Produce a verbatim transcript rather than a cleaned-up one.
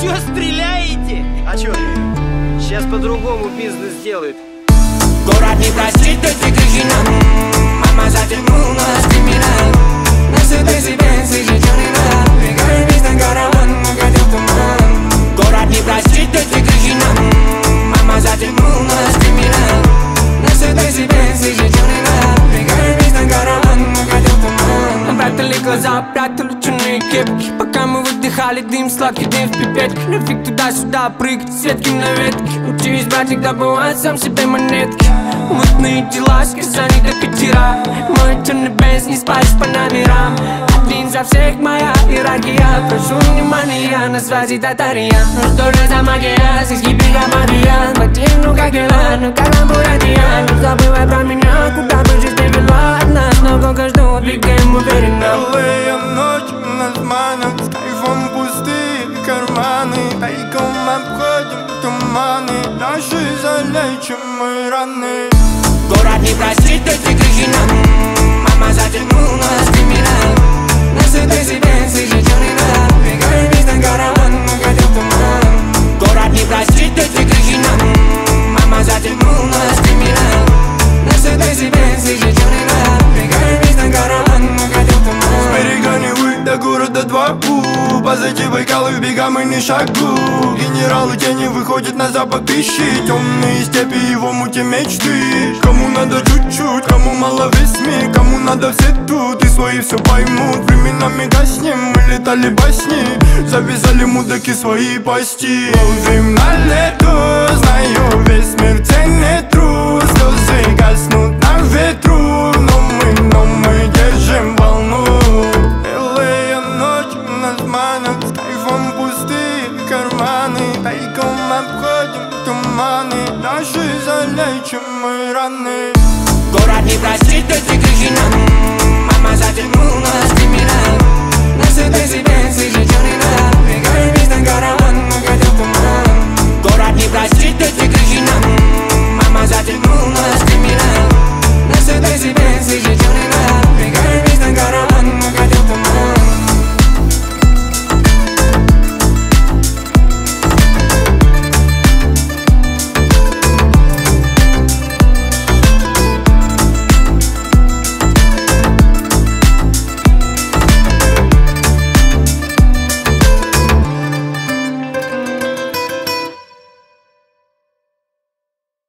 чё, стреляете? А чё? Сейчас по-другому бизнес делают. Город не простит эти крики нам. Мама затянула криминал. Нас это себе слышит, чё не надо. Бегаем весь на караван, уходил туман. Город не простит эти крики нам. Мама затянула криминал. Нас это себе слышит, чё не надо. Бегаем весь на караван, уходил туман. Прятали глаза, прятали черные кепки. Пока мы выдыхали дым, сладкий дым в пипетке. Нафиг туда-сюда прыгать, светки на ветке. Учись, братик, добывать сам себе монетки. Мутные дела, сказали до пятера. Мой черный бенз, не спать по номерам. Один за всех моя иерархия. Прошу внимания, на связи татария. Ну что же за магия, здесь гибрида магия. Батин, ну как дела, ну как нам буратия. Не забывай про меня, куда бы жизнь привела. От нас много ждут, двигаем уверенно. Белые ночи нас манят, с кайфом пустые карманы. Тайком обходим туманы, наши залечим мы раны. Город не простит эти крики нам. Мама затянула криминал. Нас это себе слышит, чё не надо. Бегаем весь на караван, уходил туман. Город не простит эти крики нам. Мама затянула криминал. Нас это себе слышит, чё не надо. Бегаем весь на караван, уходил туман. С берега Невы до города два пу. Позади Байкала в бега мы не шагу. Генералы тени выходят на запад пищи. Темные степи его мути мечты. Кому надо чуть-чуть, кому мало весь мир. Кому надо все тут и свои все поймут. Временами гаснем, мы летали басни. Завязали мудаки свои пасти. Ловим на лету, знаю весь мир ценит труд. Слезы гаснут на ветру. Но мы, но мы держим волну. Белые ночи нас манят, с кайфом пустые карманы. Тайком обходим туманы, наши залечим мы раны. Город не простит эти крики нам. Мама затянула криминал. Нас это себе слышит.